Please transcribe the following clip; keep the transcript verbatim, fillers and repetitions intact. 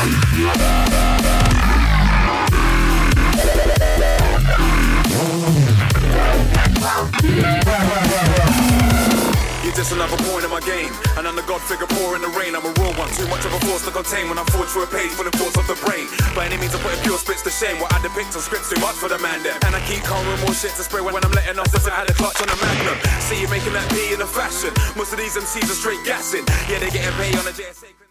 You're just another pawn in my game, and I'm the god figure pouring the rain. I'm a raw one, too much of a force to contain when I forge through a page full of thoughts of the brain. By any means, I put in pure spits to shame. What I depict on scripts too much for the man them. And I keep calm with more shit to spray when I'm letting off. Since I had a clutch on the magnum. See you making that P in the fashion. Most of these M Cs are straight gassing. Yeah, they getting paid on the J S A.